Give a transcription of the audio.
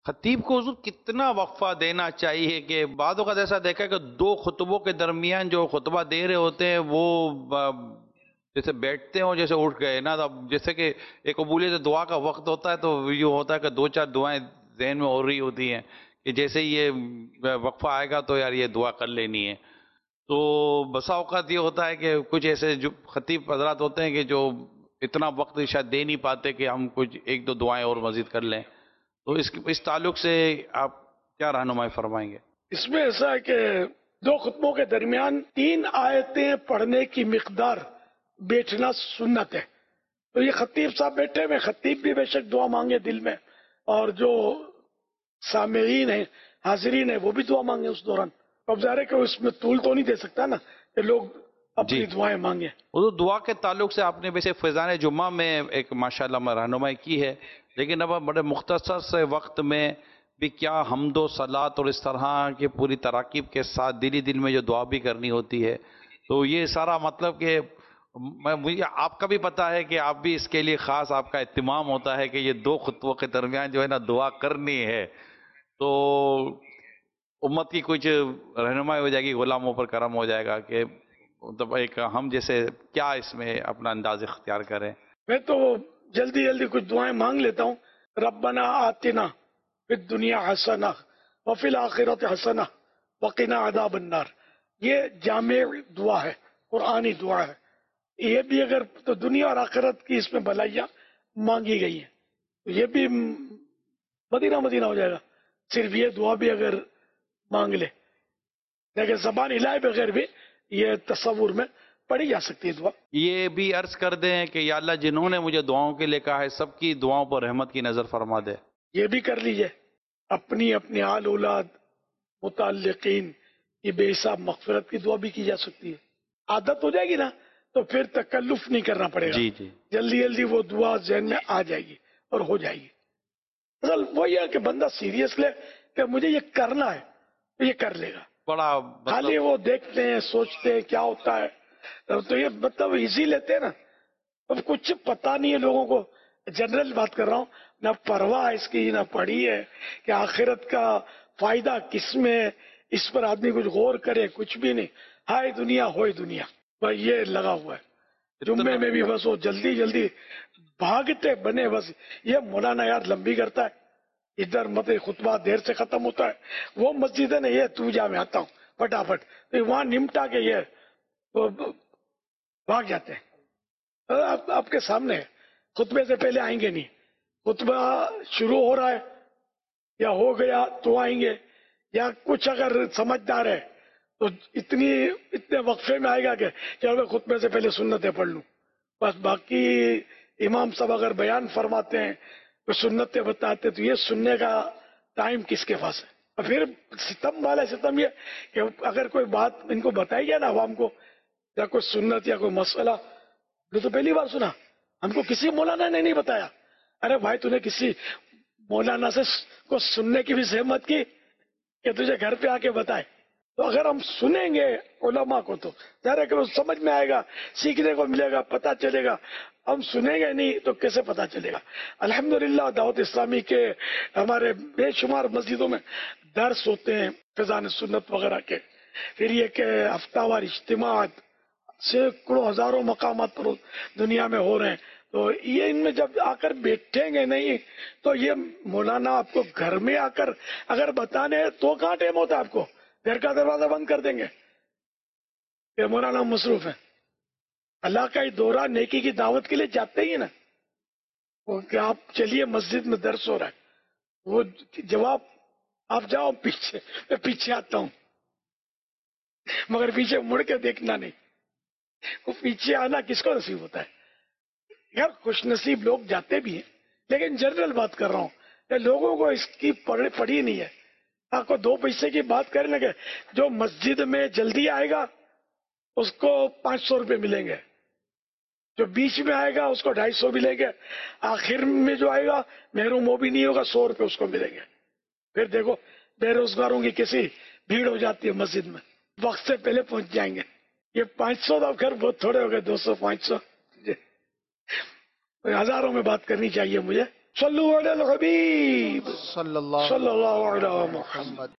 خطیب کو حضور کتنا وقفہ دینا چاہیے؟ کہ بعض اوقات ایسا دیکھا ہے کہ دو خطبوں کے درمیان جو خطبہ دے رہے ہوتے ہیں وہ جیسے بیٹھتے ہوں جیسے اٹھ گئے نا، اب جیسے کہ ایک قبولیت دعا کا وقت ہوتا ہے تو یہ ہوتا ہے کہ دو چار دعائیں ذہن میں ہو رہی ہوتی ہیں کہ جیسے ہی یہ وقفہ آئے گا تو یار یہ دعا کر لینی ہے. تو بسا اوقات یہ ہوتا ہے کہ کچھ ایسے جو خطیب حضرات ہوتے ہیں کہ جو اتنا وقت شاید دے نہیں پاتے کہ ہم کچھ ایک دو دعائیں اور مزید کر لیں. تو اس تعلق سے آپ کیا رہنمائی فرمائیں گے؟ اس میں ایسا ہے کہ دو خطبوں کے درمیان 3 آیتیں پڑھنے کی مقدار بیٹھنا سنت ہے. تو یہ خطیب صاحب بیٹھے ہوئے، خطیب بھی بے شک دعا مانگے دل میں، اور جو سامعین ہیں، حاضرین ہیں، وہ بھی دعا مانگے اس دوران. اب ظاہر ہے کہ اس میں طول تو نہیں دے سکتا نا کہ لوگ اپنی دعائیں مانگیں. وہ دعا کے تعلق سے آپ نے ویسے فیضان جمعہ میں ایک ماشاءاللہ میں رہنمائی کی ہے، لیکن اب بڑے مختصر سے وقت میں بھی کیا حمد و صلات اور اس طرح کے پوری تراکیب کے ساتھ دلی دل میں جو دعا بھی کرنی ہوتی ہے، تو یہ سارا مطلب کہ مجھے آپ کا بھی پتا ہے کہ آپ بھی اس کے لیے خاص آپ کا اہتمام ہوتا ہے کہ یہ دو خطبوں کے درمیان جو ہے نا دعا کرنی ہے. تو امت کی کچھ رہنمائی ہو جائے گی، غلاموں پر کرم ہو جائے گا کہ مطلب ایک ہم جیسے کیا اس میں اپنا انداز اختیار کریں. میں تو جلدی جلدی کچھ دعائیں مانگ لیتا ہوں. ربنا آتنا فی الدنیا حسنہ وفی الآخرۃ حسنہ وقنا عذاب النار. یہ جامع دعا ہے، قرآنی دعا ہے. یہ بھی اگر تو دنیا اور آخرت کی اس میں بھلائیاں مانگی گئی ہیں تو یہ بھی مدینہ مدینہ ہو جائے گا صرف یہ دعا بھی اگر مانگ لے. لیکن زبان ہلائے بغیر بھی یہ تصور میں پڑھی جا سکتی ہے دعا. یہ بھی عرض کر دیں کہ یا اللہ جنہوں نے مجھے دعاؤں کے لیے کہا ہے سب کی دعاؤں پر رحمت کی نظر فرما دے. یہ بھی کر لیجئے. اپنی آل اولاد متعلقین کی بے حساب مغفرت کی دعا بھی کی جا سکتی ہے. عادت ہو جائے گی نا تو پھر تکلف نہیں کرنا پڑے گا. جی جلدی جلدی وہ دعا ذہن میں آ جائے گی اور ہو جائے گی. اصل وہی ہے کہ بندہ سیریس لے کہ مجھے یہ کرنا ہے تو یہ کر لے گا. بڑا خالی وہ دیکھتے ہیں سوچتے ہیں کیا ہوتا ہے تو یہ مطلب ایزی لیتے ہیں نا. اب کچھ پتا نہیں ہے لوگوں کو، جنرل بات کر رہا ہوں، نہ پرواہ اس کی نہ پڑھی ہے کہ آخرت کا فائدہ کس میں، اس پر آدمی کچھ غور کرے، کچھ بھی نہیں. ہائے دنیا ہوئے دنیا، بھائی یہ لگا ہوا ہے. جمعے میں بھی بس وہ جلدی جلدی بھاگتے بنے. بس یہ مولانا یار لمبی کرتا ہے، ادھر مت خطبہ دیر سے ختم ہوتا ہے، وہ مسجد ہے نا یہ تو جا میں آتا ہوں فٹافٹ، تو وہاں نمٹا کے یہ بھاگ جاتے ہیں. آپ کے سامنے خطبے سے پہلے آئیں گے نہیں، خطبہ شروع ہو رہا ہے یا ہو گیا تو آئیں گے، یا کچھ اگر سمجھدار ہے تو اتنے وقفے میں آئے گا کہ چلو میں خطبے سے پہلے سنتیں پڑھ لوں. بس باقی امام صاحب اگر بیان فرماتے ہیں تو سنتیں بتاتے تو یہ سننے کا ٹائم کس کے پاس ہے. اور پھر ستم والا ستم یہ کہ اگر کوئی بات ان کو بتائی گیا نا عوام کو، یا کوئی سنت یا کوئی مسئلہ تو پہلی بار سنا، ہم کو کسی مولانا نے نہیں بتایا. ارے بھائی تو نے کسی مولانا سے کو سننے کی بھی زحمت کی کہ تجھے گھر پہ آ کے بتائے. تو اگر ہم سنیں گے علماء کو تو ظاہر ہے کہ وہ سمجھ میں آئے گا، سیکھنے کو ملے گا، پتہ چلے گا. ہم سنیں گے نہیں تو کیسے پتہ چلے گا. الحمدللہ دعوت اسلامی کے ہمارے بے شمار مسجدوں میں درس ہوتے ہیں فیضان سنت وغیرہ کے. پھر یہ کہ ہفتہ وار اجتماعات سینکڑوں ہزاروں مقامات پر دنیا میں ہو رہے ہیں. تو یہ ان میں جب آ کر بیٹھیں گے نہیں تو یہ مولانا آپ کو گھر میں آ کر اگر بتانے تو کہاں ٹائم ہوتا ہے آپ کو، گھر کا دروازہ بند کر دیں گے کہ مولانا مصروف ہے. اللہ کا ہی دورہ نیکی کی دعوت کے لیے جاتے ہی نا کہ آپ چلیے مسجد میں درس ہو رہا ہے، وہ جواب آپ جاؤ پیچھے، میں پیچھے آتا ہوں، مگر پیچھے مڑ کے دیکھنا نہیں. وہ پیچھے آنا کس کو نصیب ہوتا ہے؟ یار خوش نصیب لوگ جاتے بھی ہیں، لیکن جنرل بات کر رہا ہوں کہ لوگوں کو اس کی پڑھی نہیں ہے. آپ کو 2 پیسے کی بات کرنے لگے، جو مسجد میں جلدی آئے گا اس کو 500 روپے ملیں گے، جو بیچ میں آئے گا اس کو 250 ملیں گے، آخر میں جو آئے گا محروم وہ بھی نہیں ہوگا 100 روپے اس کو ملیں گے. پھر دیکھو بے روزگاروں کی کیسی بھیڑ ہو جاتی ہے مسجد میں، وقت سے پہلے پہنچ جائیں گے. یہ 500 تو گھر بہت تھوڑے ہو گئے، 200 500 ہزاروں میں بات کرنی چاہیے مجھے. صلو علی الحبیب صلی اللہ صلی اللہ علیہ محمد.